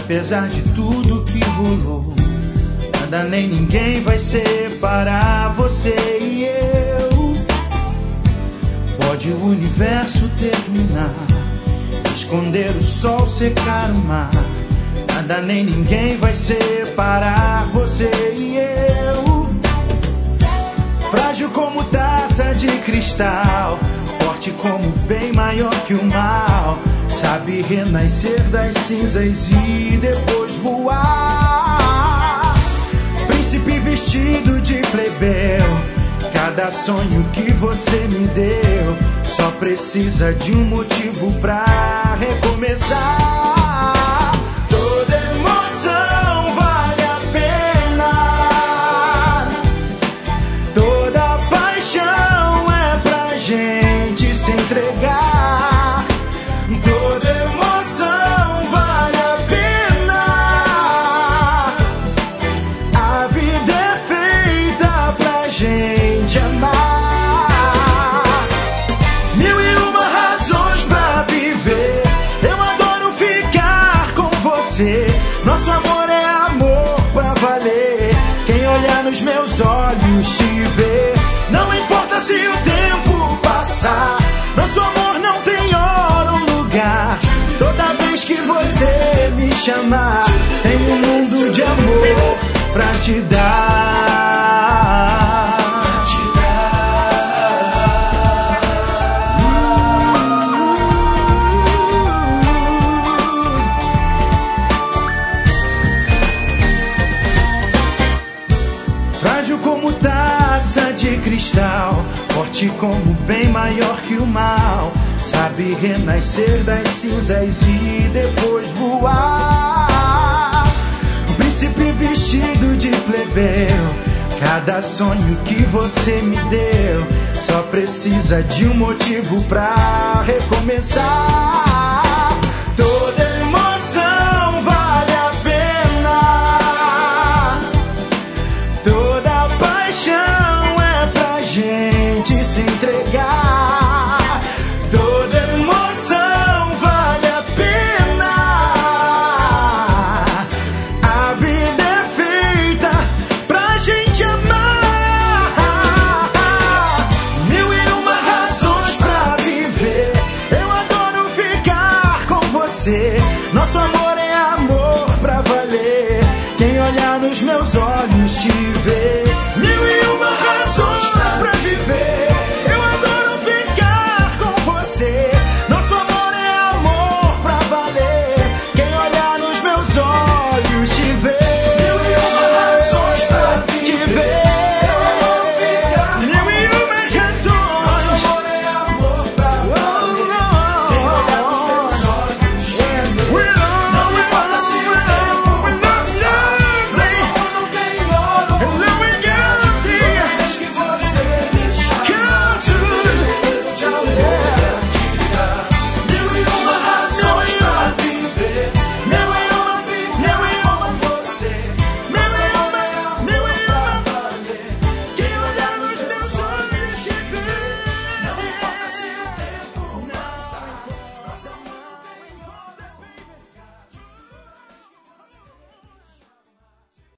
apesar de tudo que rolou, nada nem ninguém vai separar você e eu. Pode o universo terminar, esconder o sol, secar o mar, nada nem ninguém vai separar você e eu. Frágil como taça de cristal, forte como bem maior que o mal, sabe renascer das cinzas e depois voar. Príncipe vestido de plebeu, cada sonho que você me deu só precisa de um motivo pra recomeçar. Toda emoção vale a pena, toda paixão é pra gente se entregar. Toda emoção vale a pena, a vida é feita pra gente amar. Mil e uma razões pra viver, eu adoro ficar com você. Nosso amor é amor pra valer, quem olhar nos meus olhos te vê. Não importa se o tempo passar, nosso amor não tem hora ou lugar. Toda vez que você me chamar, tem um mundo de amor pra te dar. Frágil como taça de cristal, forte como bem maior que o mal, sabe renascer das cinzas e depois voar. Um príncipe vestido de plebeu, cada sonho que você me deu só precisa de um motivo pra recomeçar. Toda emoção vale a pena, toda paixão é pra gente se entregar. Toda emoção vale a pena, a vida é feita pra gente amar. Mil e uma razões pra viver, eu adoro ficar com você. Nosso amor é amor pra valer, quem olhar nos meus olhos te vê.